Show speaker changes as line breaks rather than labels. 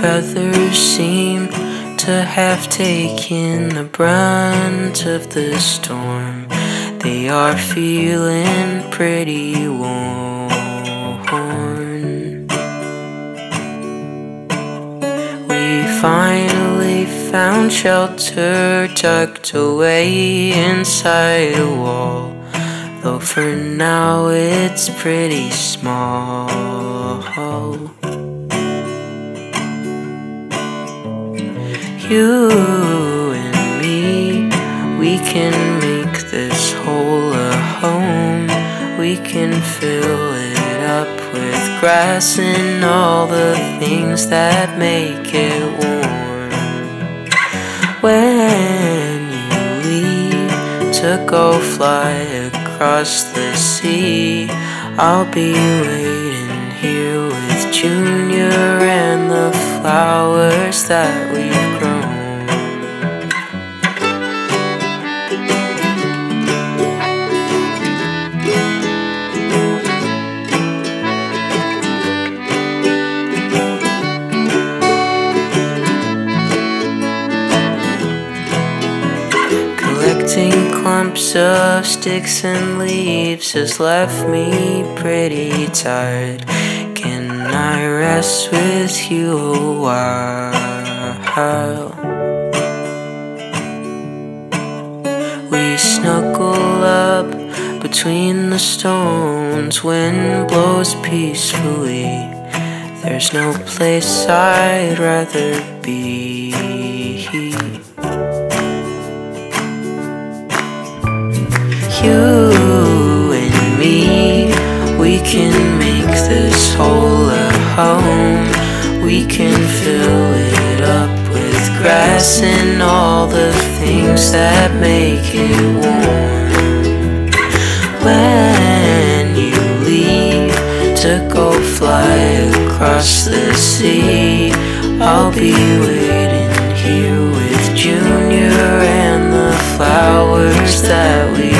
feathers seem to have taken the brunt of the storm. They are feeling pretty worn. We finally found shelter tucked away inside a wall, though for now it's pretty small. You and me, we can make this hole a home. We can fill it up with grass and all the things that make it warm. When you leave to go fly across the sea, I'll be waiting here with Junior and the flowers that we've grown. Collecting clumps of sticks and leaves has left me pretty tired. Can I rest with you a while? We snuggle up between the stones. Wind blows peacefully. There's no place I'd rather be. You and me, we can make this hole a home. We can fill it up with grass and all the things that make it warm. When you leave to go fly across the sea, I'll be waiting here with Junior and the flowers that we